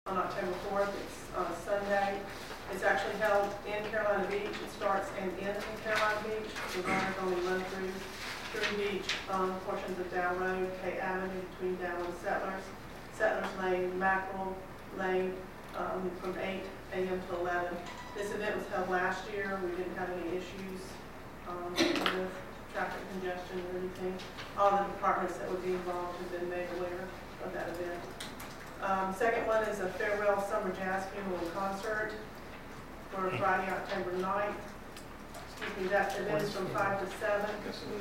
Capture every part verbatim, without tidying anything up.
on October fourth. It's on a Sunday. It's actually held in Carolina Beach. It starts and ends in Carolina Beach. The runners only run through Drury Beach on portions of Dow Road, K Avenue between Dow and Settlers, Settlers Lane, Mackerel Lane, um, from eight A M to eleven. This event was held last year. We didn't have any issues um, with traffic congestion or anything. All the departments that would be involved have been made aware of that event. Um, second one is a farewell summer jazz funeral and concert for Friday, October ninth. Excuse me, that event is from five to seven.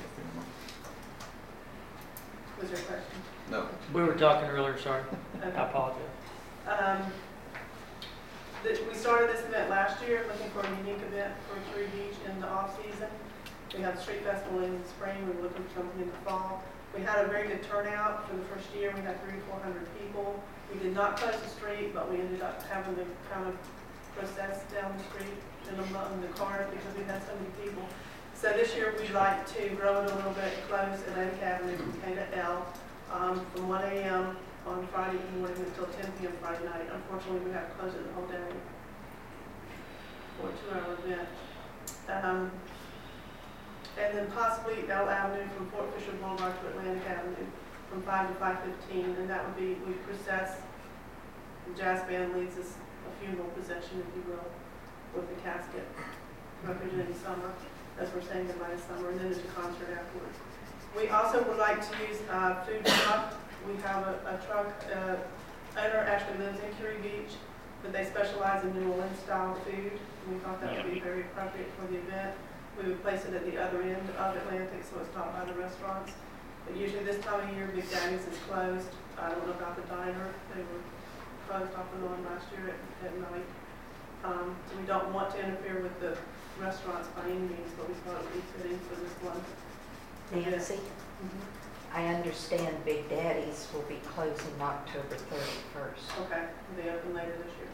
Was there a question? No. We were talking earlier, sorry. Okay. I apologize. Um, the, we started this event last year looking for a unique event for Drury Beach in the off-season. We had the street festival in the spring. We were looking for something in the fall. We had a very good turnout for the first year. We had three to four hundred people. We did not close the street, but we ended up having to kind of process down the street and among the cars because we had so many people. So this year we'd like to grow it a little bit, close Atlantic Avenue from K to L um, from one A M on Friday morning until ten P M Friday night. Unfortunately, we have to close it the whole day for a two-hour event. Um, and then possibly L Avenue from Fort Fisher Boulevard to Atlantic Avenue from five to five fifteen, and that would be, we process, the jazz band leads us a funeral procession, if you will, with the casket representing summer, as we're saying goodbye to summer, and then there's a concert afterwards. We also would like to use uh, food truck. We have a, a truck, uh, owner actually lives in Drury Beach, but they specialize in New Orleans style food, and we thought that would be very appropriate for the event. We would place it at the other end of Atlantic, so it's not by the restaurants. But usually this time of year, Big Daddy's is closed. I don't know about the diner. They were closed off and on last year at, at night. Um, so we don't want to interfere with the restaurants by any means, but we thought it would be fitting for this one. Nancy, Mm-hmm. I understand Big Daddy's will be closing October thirty-first. Okay, they open later this year.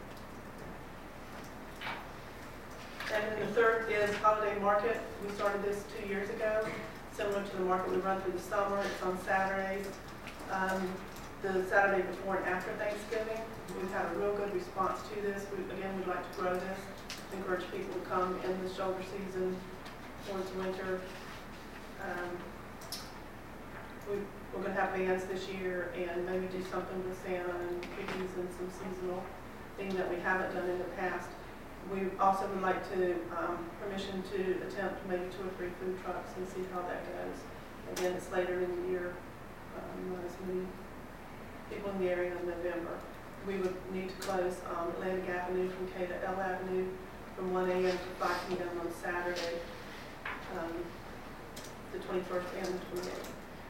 And then the third is Holiday Market. We started this two years ago, similar to the market we run through the summer. It's on Saturdays, um, the Saturday before and after Thanksgiving. We've had a real good response to this. We, again, we'd like to grow this, encourage people to come in the shoulder season towards winter. Um, we, we're going to have bands this year and maybe do something with Santa and cookies and some seasonal thing that we haven't done in the past. We also would like to, um, permission to attempt maybe two or three food trucks and see how that goes. Again, it's later in the year, um, not as many people in the area in November. We would need to close um, Atlantic Avenue from K to L Avenue from one A M to five P M on Saturday, um, the twenty-first and the twenty-eighth.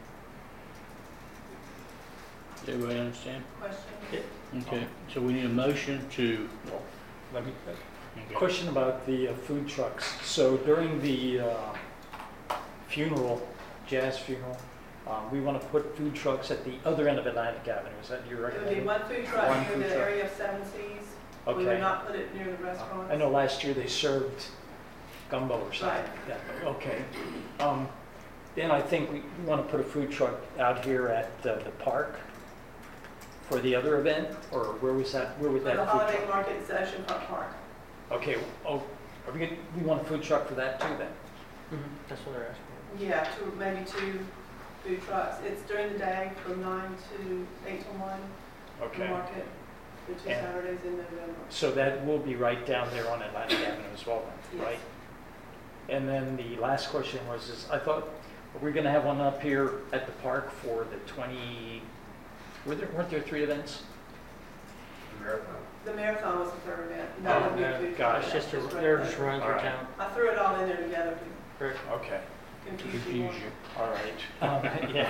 Does everybody understand? Question? Okay, so we need a motion to, Let me, okay. question about the uh, food trucks. So during the uh, funeral, jazz funeral, uh, we want to put food trucks at the other end of Atlantic Avenue. Is that your It would be recommendation? one food truck One near food the truck. area of Seven Seas. We would Okay. not put it near the restaurants. I know last year they served gumbo or something. Right. Yeah, okay. Um, Then I think we want to put a food truck out here at uh, the park for the other event, or where was that, where was For that the food holiday truck? market, it's Ocean Front Park. Okay, oh, are we gonna, we want a food truck for that too then? Mm-hmm. That's what they're asking. Yeah, two, maybe two food trucks. It's during the day from nine to eight to one. The Okay. market, the two And- Saturdays in November. So that will be right down there on Atlantic Avenue as well then, Yes. right? And then the last question was, is I thought, were we gonna have one up here at the park for the twenty, were there, weren't there three events? Marathon. The marathon was the third event. Oh, That would be a yeah, food gosh, truck. It's just, a, That's they're right just there. running through All right. town. I threw it all in there together to Correct. Okay, confuse you Confuse more. you. all right. Um, yeah,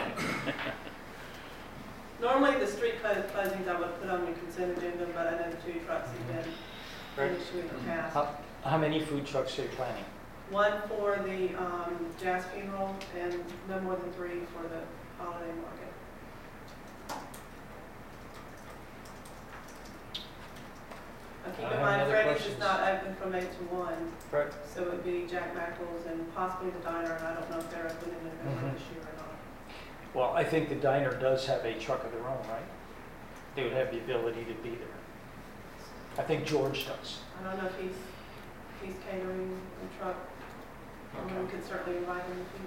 Normally, the street clo- closings I would put on the consent agenda, but I know the food trucks have been Right. finished in the past. how, how many food trucks are you planning? One for the um, jazz funeral and no more than three for the holiday market. Now, keep I in have mind, any other Freddy's is questions? not open from eight to one, Right. so it would be Jack Mackerel's and possibly the diner, and I don't know if they're open in November Mhm. this year or not. Well, I think the diner does have a truck of their own, right? They would have the ability to be there. I think George does. I don't know if he's, if he's catering the truck. I mean, we could certainly invite him if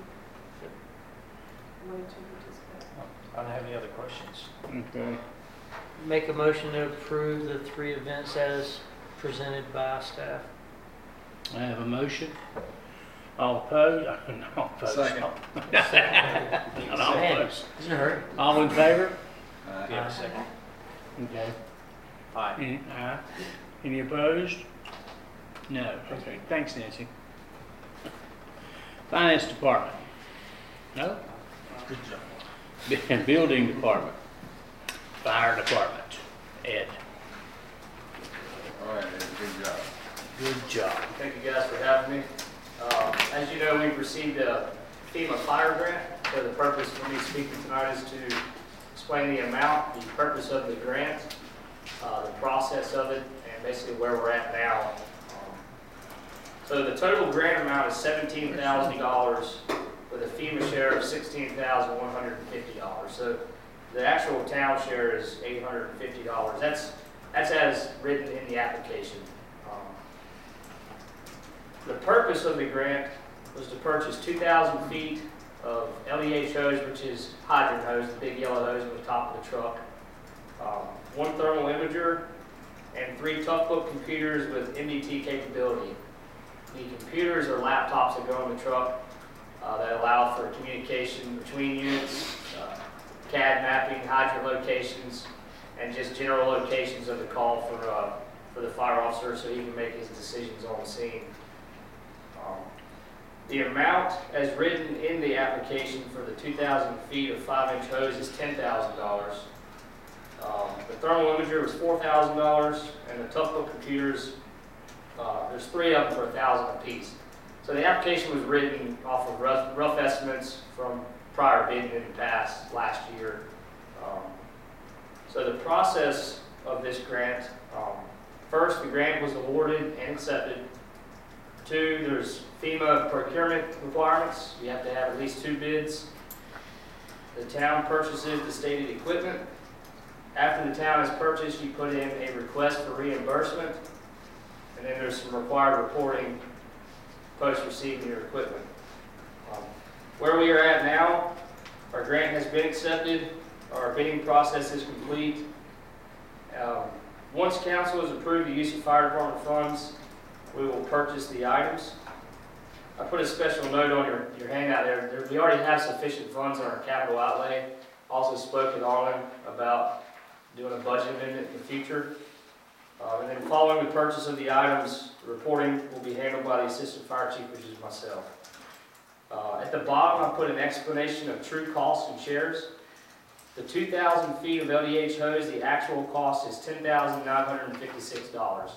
he wanted to participate. I don't have any other questions. Okay. Make a motion to approve the three events as presented by staff. I have a motion. All opposed? All opposed. Second. Not all Man, opposed. he's in a hurry. All in favor? Uh, Yeah. second. Okay. Aye. Any, aye. Any opposed? No. Okay, thanks, Nancy. Finance Department? No? Good job. Building Department? Fire Department? Ed? All right, Ed, good job. Good job. Thank you guys for having me. Um, As you know, we've received a FEMA fire grant. So the purpose for me speaking tonight is to explain the amount, the purpose of the grant, uh, the process of it, and basically where we're at now. Um, So the total grant amount is seventeen thousand dollars with a FEMA share of sixteen thousand one hundred fifty dollars. So the actual town share is eight hundred fifty dollars. That's, that's as written in the application. Um, The purpose of the grant was to purchase two thousand feet of L E H hose, which is hydrant hose, the big yellow hose on the top of the truck, um, one thermal imager, and three Toughbook computers with M D T capability. The computers are laptops that go on the truck uh, that allow for communication between units, uh, C A D mapping, hydrant locations, and just general locations of the call for, uh, for the fire officer so he can make his decisions on the scene. Um, The amount as written in the application for the two thousand feet of five inch hose is ten thousand dollars. Um, the thermal imager was four thousand dollars, and the Toughbook computers, uh, there's three of them for one thousand dollars apiece. So the application was written off of rough, rough estimates from prior bidding in the past last year. Um, so the process of this grant, um, first the grant was awarded and accepted. Two, there's FEMA procurement requirements. You have to have at least two bids. The town purchases the stated equipment. After the town has purchased, you put in a request for reimbursement. And then there's some required reporting post receiving your equipment. Um, where we are at now, our grant has been accepted. Our bidding process is complete. Um, once council has approved the use of fire department funds, we will purchase the items. I put a special note on your, your handout there. there. We already have sufficient funds on our capital outlay. Also spoke with Arlen about doing a budget amendment in the future. Uh, and then following the purchase of the items, the reporting will be handled by the assistant fire chief, which is myself. Uh, at the bottom, I put an explanation of true costs and shares. The two thousand feet of L D H hose, the actual cost is ten thousand nine hundred fifty-six dollars.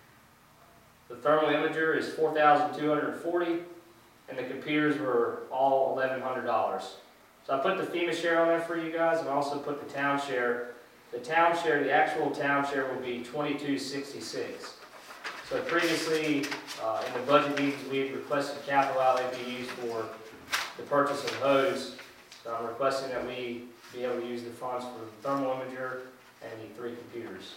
The thermal imager is four thousand two hundred forty dollars, and the computers were all eleven hundred dollars. So I put the FEMA share on there for you guys, and also put the town share. The town share, the actual town share will be twenty-two sixty-six. So previously, uh, in the budget meetings, we had requested capital outlay be used for the purchase of hose. So I'm requesting that we be able to use the funds for the thermal imager and the three computers.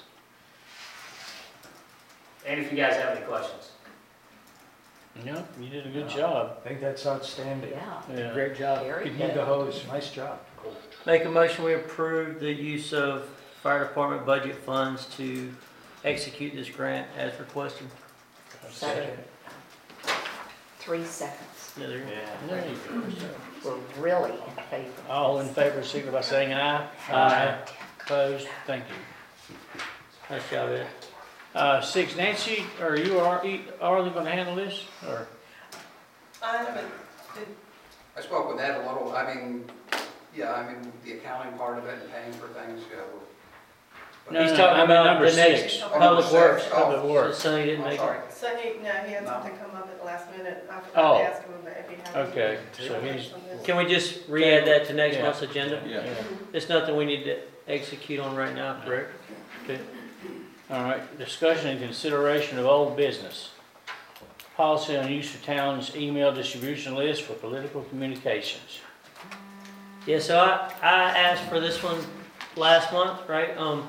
And if you guys have any questions. No, you did a good job. I think that's outstanding. Yeah, Yeah. Great job. very Could need the good. hose, nice job. Make a motion, we approve the use of fire department budget funds to execute this grant as requested. Second. Three seconds. Yeah, there you go. Yeah, there you go. We're really in favor. All in favor, signify by saying aye. Aye. Opposed? Thank you. Nice job, Ed. Uh, six, Nancy, are you, are, are they gonna handle this, or? I haven't, did, I spoke with Ed a little, I mean, yeah, I mean, the accounting part of it and paying for things, yeah. we'll- No, He's no, talking I mean about number the next six. Oh, Public number Works. six. Public Oh, Works. So he didn't I'm make it. sorry. so he, no, he had No. something come up at the last minute. I Oh. forgot to ask him about if he had. any Okay, so information he's, on this. Can we just re-add that to next Yeah. month's agenda? Yeah. It's nothing we need to execute on right now, correct? Okay. all right, discussion and consideration of old business. Policy on use of town's email distribution list for political communications. Yeah, so I, I asked for this one last month, right? Um,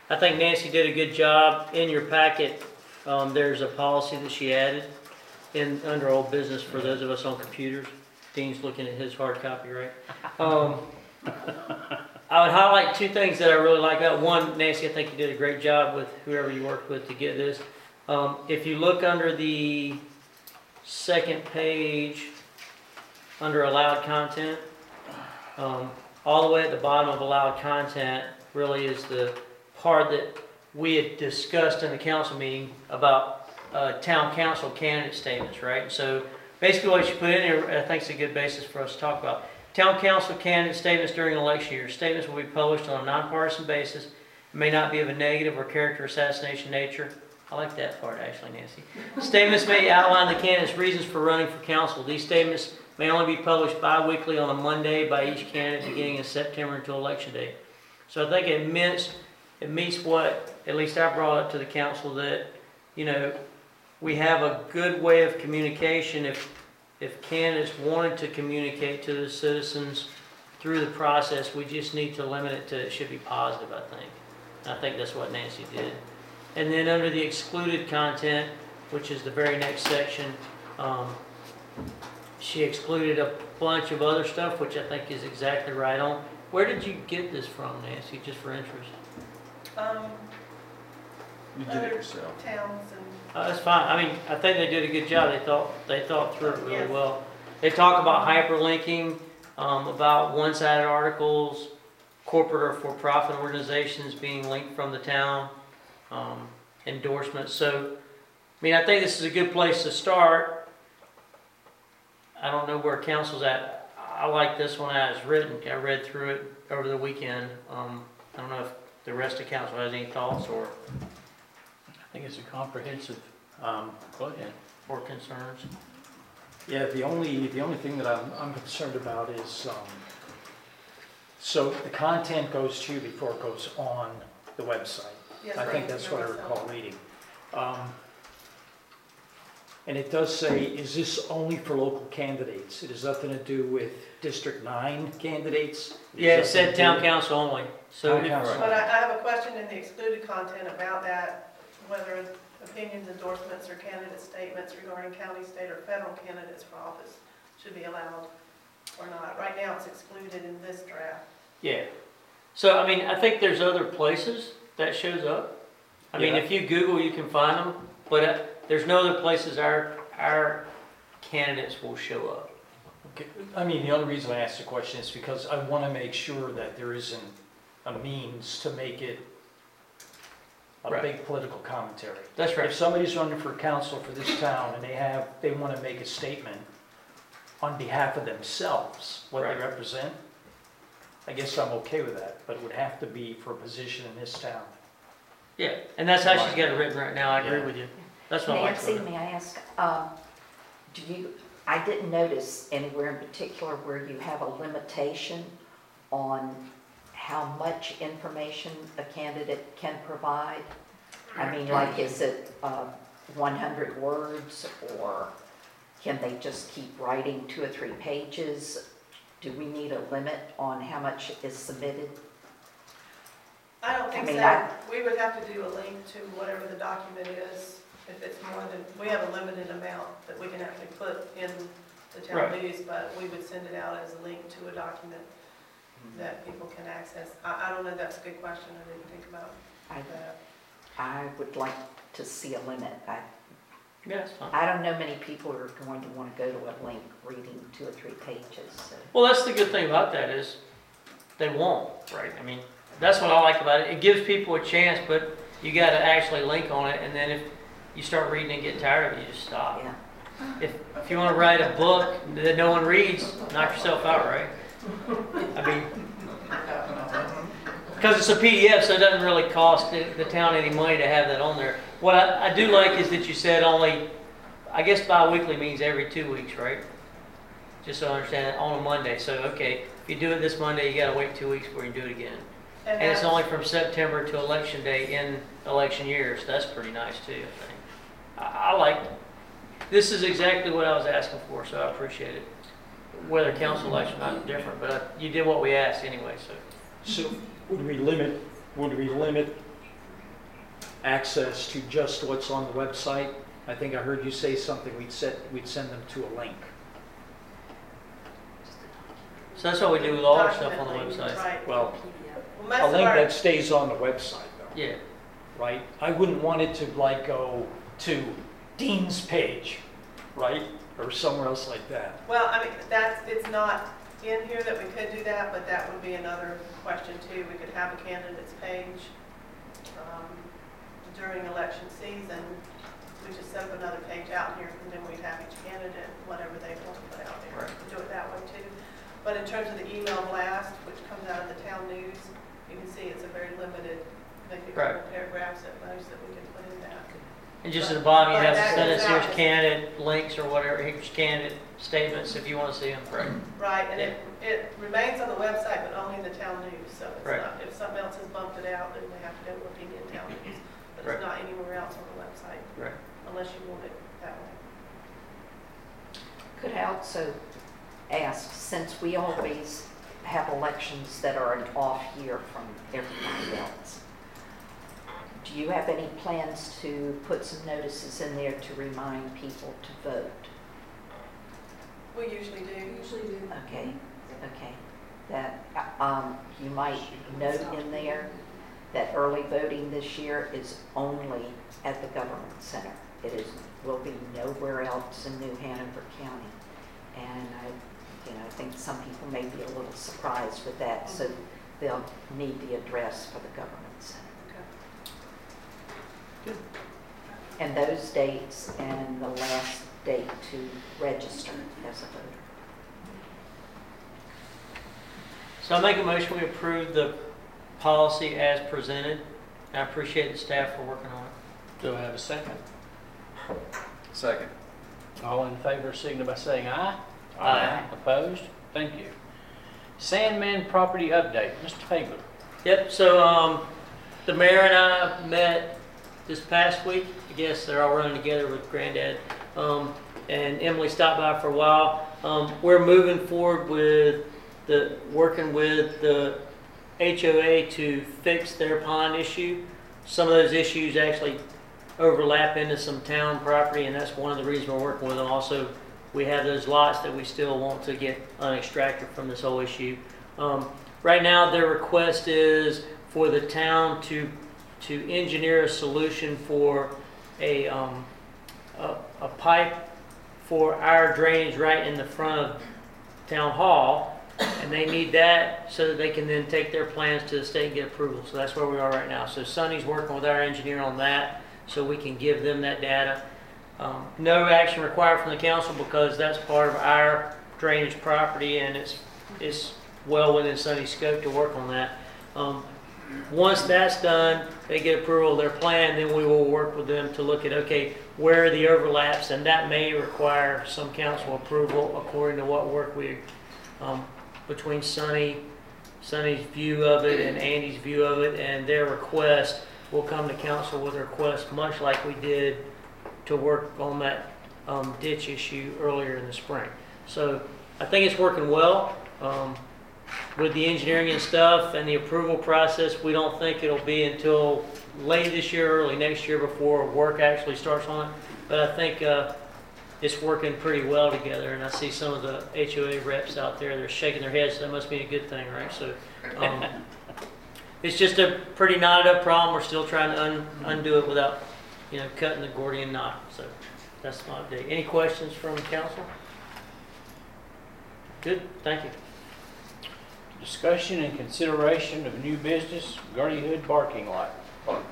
I think Nancy did a good job. In your packet, um, there's a policy that she added in, under old business for those of us on computers. Dean's looking at his hard copy, right? Um, I would highlight two things that I really like about one, Nancy, I think you did a great job with whoever you worked with to get this. Um, if you look under the second page, under allowed content, um, all the way at the bottom of allowed content really is the part that we had discussed in the council meeting about uh, town council candidate statements, right? So basically what you put in here, I think is a good basis for us to talk about. Town council candidate statements during an election year. Statements will be published on a nonpartisan basis. It may not be of a negative or character assassination nature. I like that part, actually, Nancy. Statements may outline the candidate's reasons for running for council. These statements may only be published bi-weekly on a Monday by each candidate beginning in September until election day. So I think it meets, it meets what, at least I brought up to the council, that, you know, we have a good way of communication if If candidates wanted to communicate to the citizens through the process. We just need to limit it to, it should be positive, I think. I think that's what Nancy did. And then under the excluded content, which is the very next section, um, she excluded a bunch of other stuff, which I think is exactly right on. Where did you get this from, Nancy, just for interest? Um, You did it yourself. towns and, Uh, that's fine. I mean, I think they did a good job. They thought, they thought through it really Yes. well. They talk about hyperlinking, um, about one-sided articles, corporate or for-profit organizations being linked from the town, um, endorsements. So, I mean, I think this is a good place to start. I don't know where council's at. I like this one as written. I read through it over the weekend. Um, I don't know if the rest of council has any thoughts or, I think it's a comprehensive, um, go ahead. or concerns. Yeah, the only, the only thing that I'm, I'm concerned about is, um, so the content goes to you before it goes on the website. yes, I right, think that's what I yourself. recall reading. Um, And it does say, is this only for local candidates? It has nothing to do with District nine candidates? Yeah, it has said nothing to town do- council only. So Town if- council. But I, I have a question in the excluded content about that, whether opinions, endorsements, or candidate statements regarding county, state, or federal candidates for office should be allowed or not. Right now, it's excluded in this draft. yeah. So, I mean, I think there's other places that shows up. I mean, Yeah. if you Google, you can find them, but uh, there's no other places our, our candidates will show up. Okay, I mean, the only reason I asked the question is because I want to make sure that there isn't a means to make it a Right. big political commentary. That's right. If somebody's running for council for this town and they have, they want to make a statement on behalf of themselves, what Right. they represent, I guess I'm okay with that, but it would have to be for a position in this town. Yeah, and that's how she's got it written right now. I agree Yeah. with you. That's what I like. Nancy, may I ask, um, do you, I didn't notice anywhere in particular where you have a limitation on how much information a candidate can provide? I mean, like, is it uh, one hundred words, or can they just keep writing two or three pages? Do we need a limit on how much is submitted? I don't I think mean, so. I- We would have to do a link to whatever the document is. If it's more than, we have a limited amount that we can actually put in the town Right. news, but we would send it out as a link to a document that people can access. I, I don't know, that's a good question. I didn't think about I, that. I would like to see a limit. I, Yeah, that's fine. I don't know many people are going to want to go to a link reading two or three pages, so. Well, that's the good thing about that is they won't, right? I mean, that's what I like about it. It gives people a chance, but you got to actually link on it, and then if you start reading and get tired of it, you just stop. Yeah. If, if you want to write a book that no one reads, knock yourself out, right? I mean, because it's a P D F, so it doesn't really cost the, the town any money to have that on there. What I, I do like is that you said only, I guess bi-weekly means every two weeks, right? Just so I understand, on a Monday. So, okay, if you do it this Monday, you got to wait two weeks before you do it again. And it's that's- only from September to election day in election years. That's pretty nice too, I think. I, I like, this is exactly what I was asking for, so I appreciate it. Whether council election or not different, but uh, you did what we asked anyway, so. So would we limit, would we limit access to just what's on the website. I think I heard you say something, we'd set, we'd send them to a link. So that's what we do with all our stuff on the Document link, website. right. Well, Well, a most of link our- that stays on the website though, Yeah, right? I wouldn't want it to like go to Dean's page, right? Or somewhere else like that. Well, I mean, that's, it's not in here that we could do that, but that would be another question too. We could have a candidates page um, during election season. We just set up another page out here, and then we'd have each candidate, whatever they want to put out there. Right. Do it that way too. But in terms of the email blast, which comes out of the town news, you can see it's a very limited, maybe a couple paragraphs at most that we can put in that. and just at the bottom, you But have that to send us goes here's out. candidate links or whatever, here's candidate statements if you want to see them. Right. Right, and it, it remains on the website, but only in the town news, so it's Right. not, if something else has bumped it out, then we have to go looking in town news. But Right. it's not anywhere else on the website, Right. unless you want it that way. Could I also ask, since we always have elections that are an off year from everybody else, do you have any plans to put some notices in there to remind people to vote? We usually do. Usually do. Okay, okay. That, uh, um, you might note in there that early voting this year is only at the government center. It is, will be nowhere else in New Hanover County. And I, you know, I think some people may be a little surprised with that, so they'll need the address for the government center. Okay. And those dates and the last date to register as a voter. So I make a motion, we approve the policy as presented. I appreciate the staff for working on it. Do I have a second? Second. All in favor, signify by saying aye. Aye. Opposed? Thank you. Sandman property update, Mister Tabor. Yep, so um, the mayor and I met this past week. I guess they're all running together with Granddad. Um, and Emily stopped by for a while. Um, we're moving forward with the, working with the H O A to fix their pond issue. Some of those issues actually overlap into some town property, and that's one of the reasons we're working with them. Also, we have those lots that we still want to get unextracted from this whole issue. Um, right now, their request is for the town to to engineer a solution for a, um, a, a pipe for our drainage right in the front of town hall, and they need that so that they can then take their plans to the state and get approval. So that's where we are right now. So Sonny's working with our engineer on that so we can give them that data. Um, no action required from the council because that's part of our drainage property, and it's, it's well within Sonny's scope to work on that. Um, once that's done, they get approval of their plan, then we will work with them to look at, okay, where are the overlaps, and that may require some council approval according to what work we, um, between Sonny, Sonny's view of it and Andy's view of it, and their request. We'll come to council with a request, much like we did to work on that um, ditch issue earlier in the spring. So I think it's working well. Um, with the engineering and stuff and the approval process, we don't think it'll be until late this year, early next year before work actually starts on it. But I think uh, it's working pretty well together, and I see some of the H O A reps out there, they're shaking their heads, so that must be a good thing, right? So um, it's just a pretty knotted up problem. We're still trying to un undo it without, you know, cutting the Gordian knot. So that's my update. Any questions from council? Good, thank you. Discussion and consideration of new business, Gardy Hood parking lot. Park.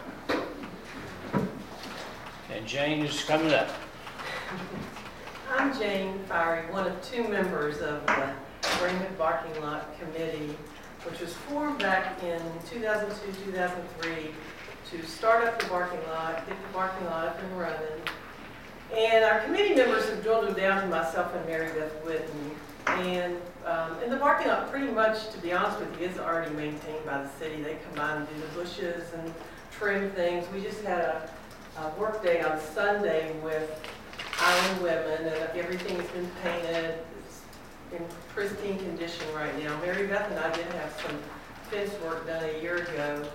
And Jane is coming up. I'm Jane Fiery, one of two members of the Greenwood Parking Lot Committee, which was formed back in two thousand two, two thousand three to start up the parking lot, get the parking lot up and running. And our committee members have dwindled down to myself and Mary Beth Whitten. And, um, and the parking lot, pretty much, to be honest with you, is already maintained by the city. They come by and do the bushes and trim things. We just had a, a work day on Sunday with Island Women, and everything's been painted. It's in pristine condition right now. Mary Beth and I did have some fence work done a year ago,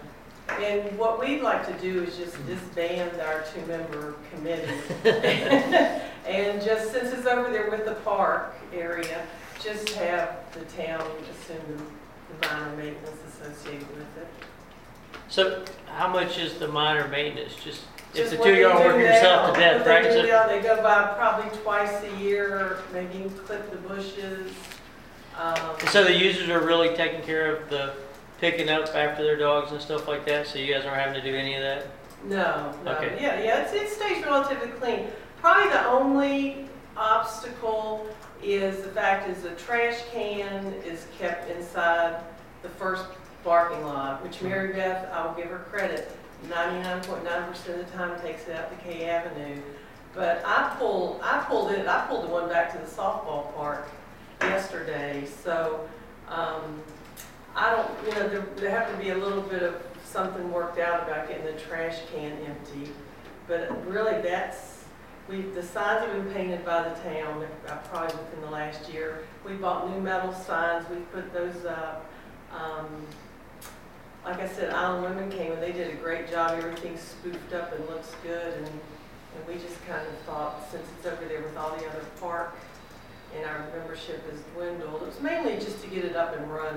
And what we'd like to do is just disband our two-member committee. And just, since it's over there with the park area, just have the town assume the minor maintenance associated with it. So how much is the minor maintenance? Just, if Just the what two they y'all do working yourself now, to death, what right? they do So- now, they go by probably twice a year, maybe clip the bushes. um, And so the users are really taking care of the picking up after their dogs and stuff like that, so you guys aren't having to do any of that? No, no, Okay. yeah, yeah, it's, it stays relatively clean. Probably the only obstacle is the fact is the trash can is kept inside the first parking lot, which Mary Beth, I will give her credit, ninety-nine point nine percent of the time takes it out to K Avenue. But I pulled, I pulled it, I pulled the one back to the softball park yesterday, so, um, I don't, you know, there, there have to be a little bit of something worked out about getting the trash can empty. But really, that's, we, the signs have been painted by the town, uh, probably within the last year. We bought new metal signs, we put those up. Um, like I said, Island Women came and they did a great job, everything's spoofed up and looks good. And, and we just kind of thought, since it's over there with all the other park and our membership has dwindled, it was mainly just to get it up and running.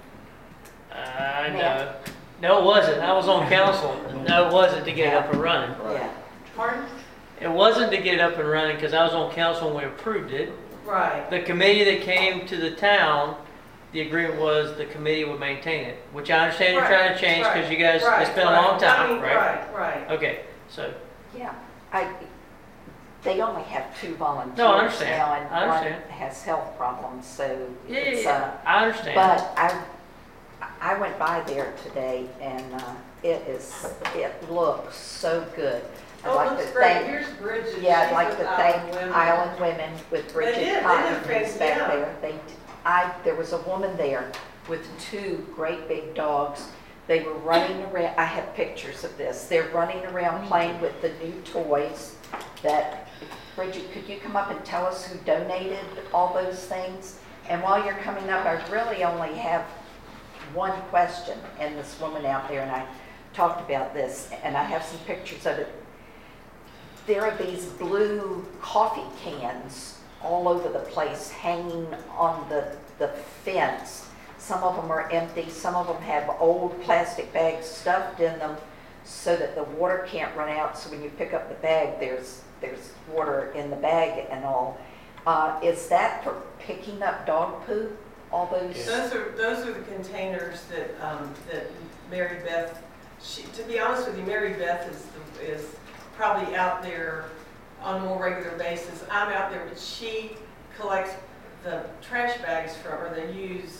I know. No, it wasn't. I was on council. No, it wasn't to get it up and running. Yeah. Pardon? It wasn't to get it up and running because I was on council when we approved it. Right. The committee that came to the town, the agreement was the committee would maintain it, which I understand you're Right, trying to change because right, you guys, right, it's been a right. long I time, mean, right? Right, right. Okay, so, Yeah, I, they only have two volunteers No, I understand. now, and I understand. one has health problems, so yeah, yeah, it's, yeah, uh, I understand. but I, I went by there today, and, uh, it is, it looks so good. I'd Oh, like it to looks great. thank- Here's Bridget. Yeah, I'd She's like with to Island thank Women. Island Women with did, Bridget they did Cotton, who's fancy, back yeah. there. They, I, there was a woman there with two great big dogs. They were running around, I have pictures of this. They're running around playing with the new toys that, Bridget, could you come up and tell us who donated all those things? And while you're coming up, I really only have one question, and this woman out there and I talked about this, and I have some pictures of it. There are these blue coffee cans all over the place hanging on the, the fence. Some of them are empty, some of them have old plastic bags stuffed in them so that the water can't run out, so when you pick up the bag, there's, there's water in the bag and all. Uh, is that for picking up dog poo? All those? Those are, those are the containers that, um, that Mary Beth, she, to be honest with you, Mary Beth is, the- is probably out there on a more regular basis. I'm out there, but she collects the trash bags from, or the used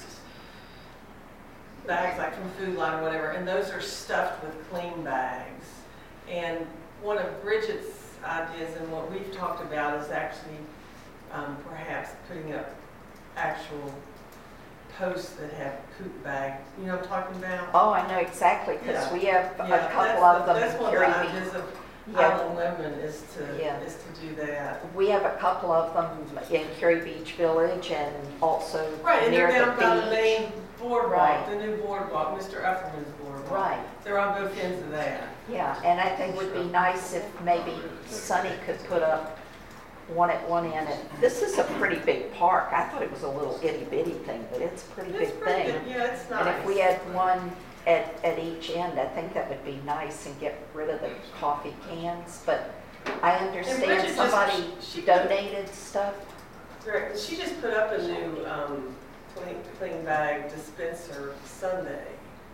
bags like from Food Line or whatever, and those are stuffed with clean bags. And one of Bridget's ideas and what we've talked about is actually um, perhaps putting up actual posts that have poop bags. You know what I'm talking about? Oh, I know exactly, because Yeah. we have a Yeah, couple that's of the- them. That's one of Carrie the Beach. ideas of Yeah. Island Women is to, Yeah. is to do that. We have a couple of them in Cary Beach Village and also Right, and near they're the down by the beach. main boardwalk, Right. the new boardwalk, Mister Ufferman's boardwalk. Right, They're on both ends of that. yeah, and I think it would be nice if maybe Sunny could put up one at one end. And this is a pretty big park. I thought it was a little itty bitty thing, but it's a pretty It's big pretty thing. good, yeah, it's nice. And if we had one at, at each end, I think that would be nice and get rid of the coffee cans. But I understand Bridget just- somebody she- donated stuff. Right, she just put up a new, um, clean, clean bag dispenser Sunday.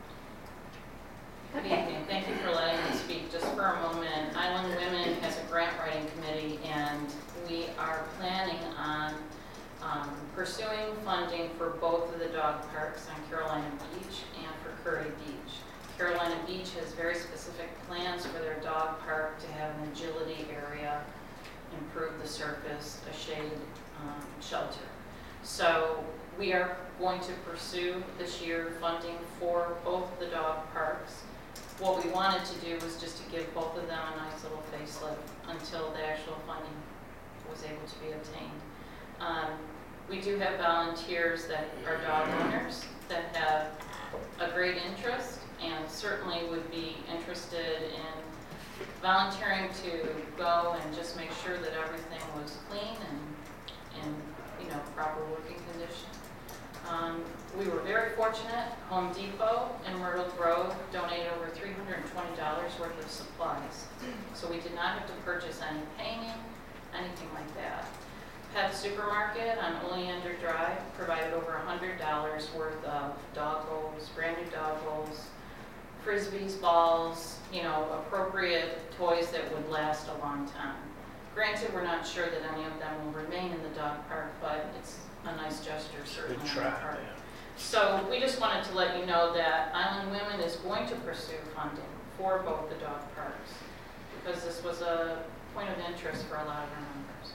Good evening. Thank you for letting me speak just for a moment. Island Women has a grant writing committee, and we are planning on um, pursuing funding for both of the dog parks on Carolina Beach and for Curry Beach. Carolina Beach has very specific plans for their dog park to have an agility area, improve the surface, a shade um, shelter. So we are going to pursue this year funding for both the dog parks. What we wanted to do was just to give both of them a nice little facelift until the actual funding was able to be obtained. Um, we do have volunteers that are dog owners that have a great interest and certainly would be interested in volunteering to go and just make sure that everything was clean and, and you know, proper working condition. Um, we were very fortunate. Home Depot in Myrtle Grove donated over three hundred twenty dollars worth of supplies. So we did not have to purchase any painting, anything like that. Pet Supermarket on Oleander Drive provided over one hundred dollars worth of dog bowls, brand new dog bowls, frisbees, balls, you know, appropriate toys that would last a long time. Granted, we're not sure that any of them will remain in the dog park, but it's a nice gesture certainly Good on try, our part. yeah. So we just wanted to let you know that Island Women is going to pursue funding for both the dog parks, because this was a point of interest for a lot of our members.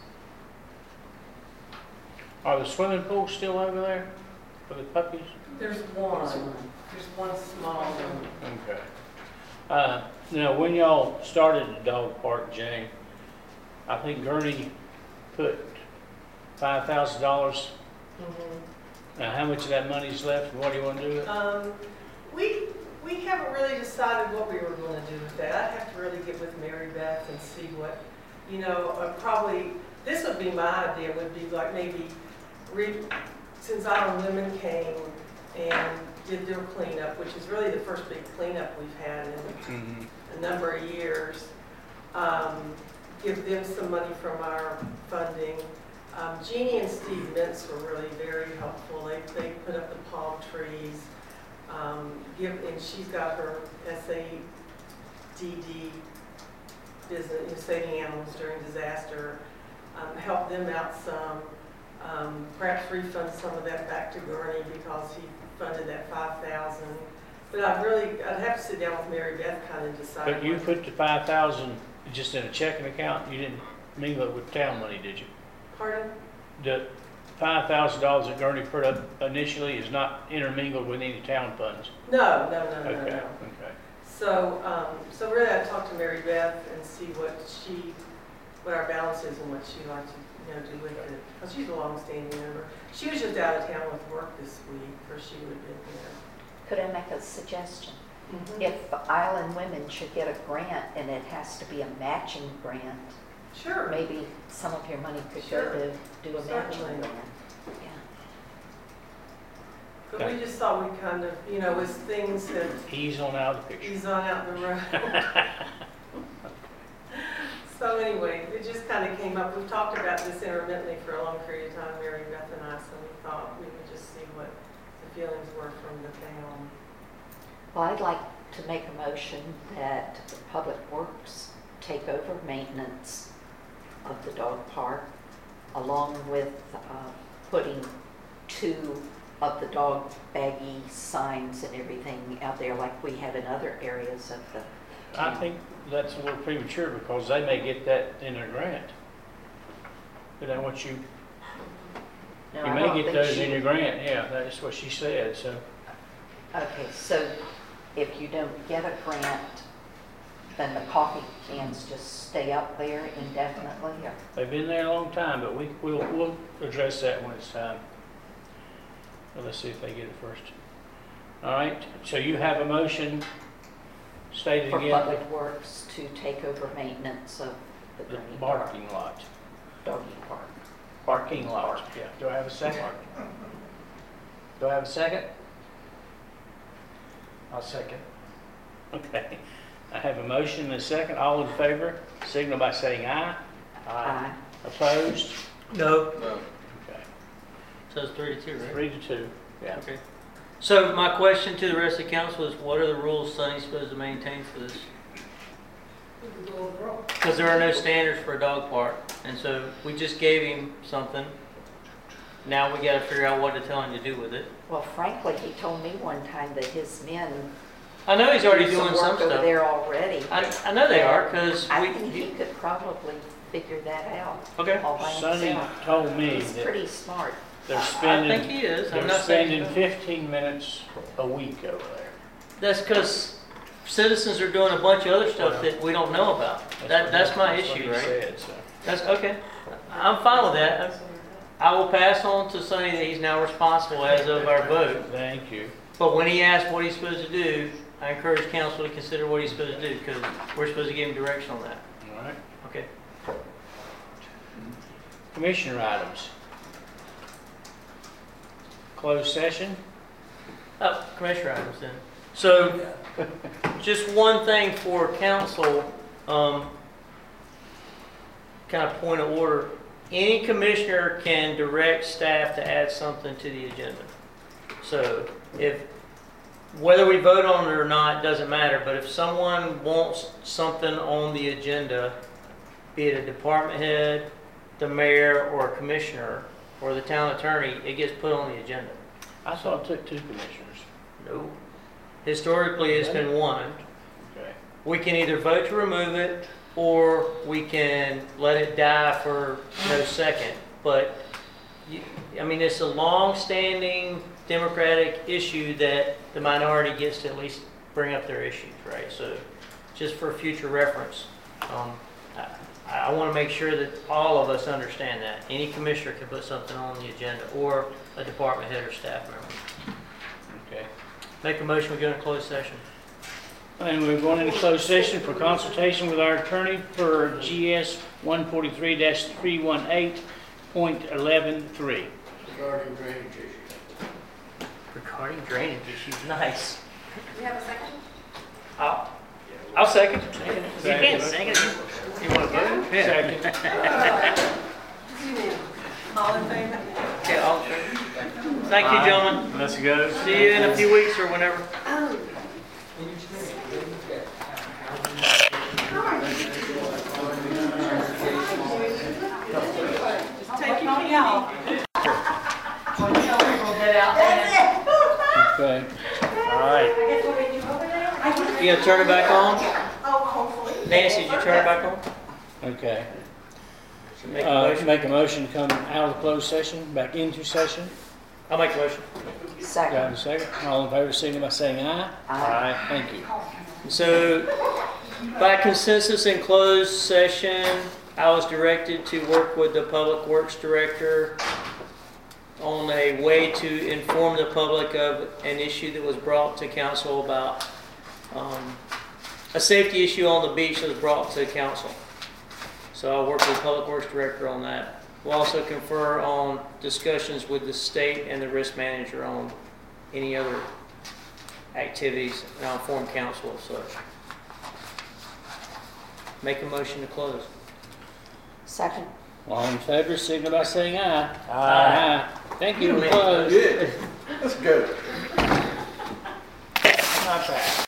Are the swimming pools still over there for the puppies? There's one, there's one small one. Okay. Uh, now, when y'all started the dog park, Jane, I think Gurney put five thousand dollars. Mhm. Now, how much of that money's left, and what do you want to do with it? Um, we, we haven't really decided what we were gonna do with that. I'd have to really get with Mary Beth and see what, you know, uh, probably, this would be my idea, would be like maybe, re, since Island Women came and did their cleanup, which is really the first big cleanup we've had in Mm-hmm. a number of years, um, give them some money from our funding. Um, Jeannie and Steve Mintz were really very helpful. They, they put up the palm trees, um, give, and she's got her S A D D business, you know, saving animals during disaster, um, help them out some, um, perhaps refund some of that back to Gurney because he funded that five thousand. But I'd really, I'd have to sit down with Mary Beth kind of decide. But you what- put the five thousand just in a checking account, you didn't mingle it with town money, did you? Pardon? The five thousand dollars that Gurney put up initially is not intermingled with any town funds? No, no, no, no, Okay, no. okay. So, um, so really I'd talk to Mary Beth and see what she, what our balance is and what she'd like to, you know, do with it. Because she's a long-standing member. She was just out of town with work this week, or she would have been here. Could I make a suggestion? Mhm. If Island Women should get a grant and it has to be a matching grant, Sure. maybe some of your money could Sure. go to do a matching Certainly. grant. Yeah. But we just thought we kind of, you know, as things have Ease on out of the picture. eased on out the road. So anyway, it just kind of came up. We've talked about this intermittently for a long period of time, Mary Beth and I, so we thought we would just see what the feelings were from the town. Well, I'd like to make a motion that Public Works take over maintenance of the dog park, along with uh, putting two of the dog baggy signs and everything out there like we have in other areas of the I town. think that's a little premature because they may get that in their grant. But then what you, No, you I may don't get think those she- in your grant, yeah, that's what she said, so. Okay, so if you don't get a grant, then the coffee cans just stay up there indefinitely, or? They've been there a long time, but we, we'll, we'll address that when it's time. Well, let's see if they get it first. All right, so you have a motion stated For again. Public Works to take over maintenance of the The Gurney Park, parking lot. doggy park. Parking lot, yeah. Do I have a second? Do I have a second? I'll second. Okay. I have a motion and a second. All in favor, signal by saying aye. Aye. Opposed? No, No. Okay. says three to two, right? Three to two, yeah. Okay. So my question to the rest of the council is, what are the rules Sonny's supposed to maintain for this? Because there are no standards for a dog park, and so we just gave him something. Now we gotta figure out what to tell him to do with it. Well, frankly, he told me one time that his men I know he's already do doing some work over stuff. there already. I, I know they are, because I we, think he he- could probably figure that out okay. all by Sonny himself. told me He's that pretty smart. they're I think spending, he is. I'm they're not saying. spending fifteen minutes a week over there. That's because citizens are doing a bunch of other stuff that we don't know about. That, what- that's my what issue, he right? said, so. That's, okay. I'm fine with that. I will pass on to Sonny that he's now responsible as of our vote. Thank you. But when he asks what he's supposed to do, I encourage council to consider what he's supposed to do, because we're supposed to give him direction on that. All right. Okay. Commissioner items. Closed session. Oh, commissioner items then. So, just one thing for council, um, kind of point of order. Any commissioner can direct staff to add something to the agenda. So, if, whether we vote on it or not, doesn't matter, but if someone wants something on the agenda, be it a department head, the mayor, or a commissioner, or the town attorney, it gets put on the agenda. I thought it took two commissioners. No. Historically, it's been one. Okay. We can either vote to remove it, or we can let it die for no second. But, you- I mean, it's a long-standing democratic issue that the minority gets to at least bring up their issues, right? So, just for future reference, um, I, I want to make sure that all of us understand that. Any commissioner can put something on the agenda, or a department head or staff member. Okay. Make a motion, we go into closed session. And we're going into closed session for consultation with our attorney for G S one forty-three dash three eighteen point eleven three. Regarding drainage issues. Regarding drainage issues, nice. You have a second? I'll, I'll second. You can't second. You want to vote? Second. All in favor? Okay, I'll, thank you, gentlemen. Let's go. See you in a few weeks or whenever. Take your out. Okay. All right. You gonna turn it back on? Oh, hopefully. Nancy, did you turn it back on? Okay. Make a Uh, motion. make a motion to come out of the closed session, back into session. I'll make a motion. Do I Second. have a second? All in favor, signify by saying aye. Aye. Thank you. So, by consensus in closed session, I was directed to work with the Public Works Director on a way to inform the public of an issue that was brought to council about um, a safety issue on the beach that was brought to council. So I'll work with the Public Works Director on that. We'll also confer on discussions with the state and the risk manager on any other activities, and I'll inform council of such. Make a motion to close. Second. All in favor, signify by saying aye. Aye. Thank you. Good. Closed. Good. That's good. Not bad.